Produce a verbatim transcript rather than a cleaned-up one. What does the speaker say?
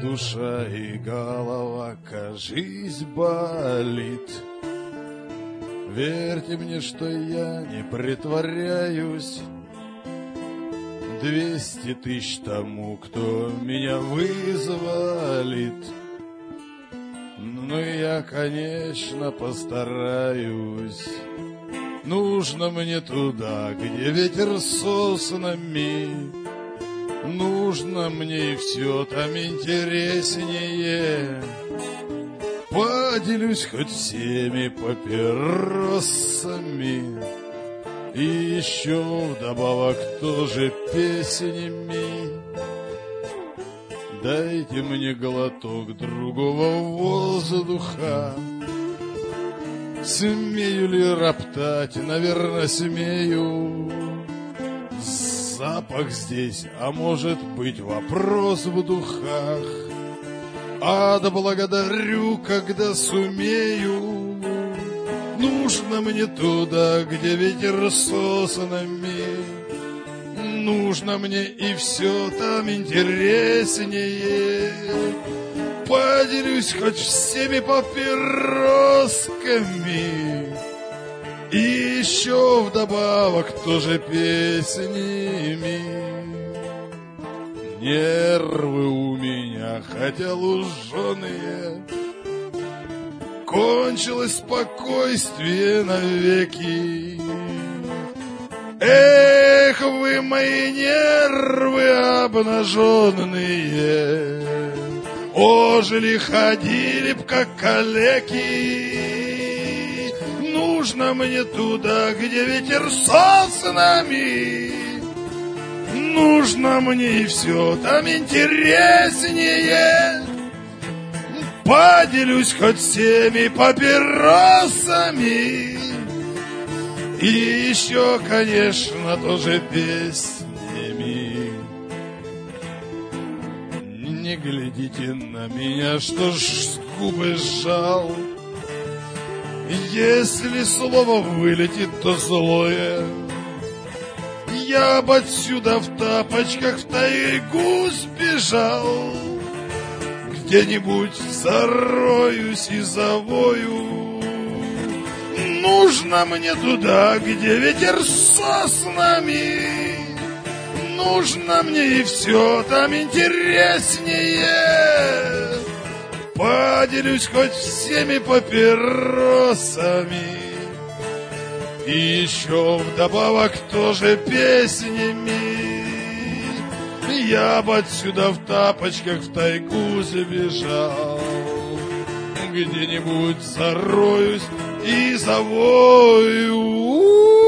душа и голова, кажись, болит. Верьте мне, что я не притворяюсь. Двести тысяч тому, кто меня вызволит. Ну, я, конечно, постараюсь. Нужно мне туда, где ветер соснами. Нужно мне и все там интереснее. Поделюсь хоть всеми папиросами. И еще вдобавок тоже песнями. Дайте мне глоток другого воздуха. Смею ли роптать? Наверное, смею. Запах здесь, а может быть вопрос в духах. А да благодарю, когда сумею. Нужно мне туда, где ветер соснами. Нужно мне и все там интереснее. Поделюсь хоть всеми папиросками. И еще вдобавок тоже песнями. Нервы у меня, хотя луженые. Кончилось спокойствие навеки. Эх, вы мои нервы обнаженные, ожили, ходили б, как калеки. Нужно мне туда, где ветер соснами. Нужно мне и все там интереснее. Поделюсь хоть всеми папиросами. И еще, конечно, тоже песнями. Не глядите на меня, что ж с губы сжал. Если слово вылетит, то злое. Я б отсюда в тапочках в тайгу сбежал. Где-нибудь зароюсь и завою. Нужно мне туда, где ветер соснами. Нужно мне и все там интереснее. Поделюсь хоть всеми папиросами. И еще вдобавок тоже песнями. Я бы отсюда в тапочках в тайгу забежал. Где-нибудь зароюсь и завою.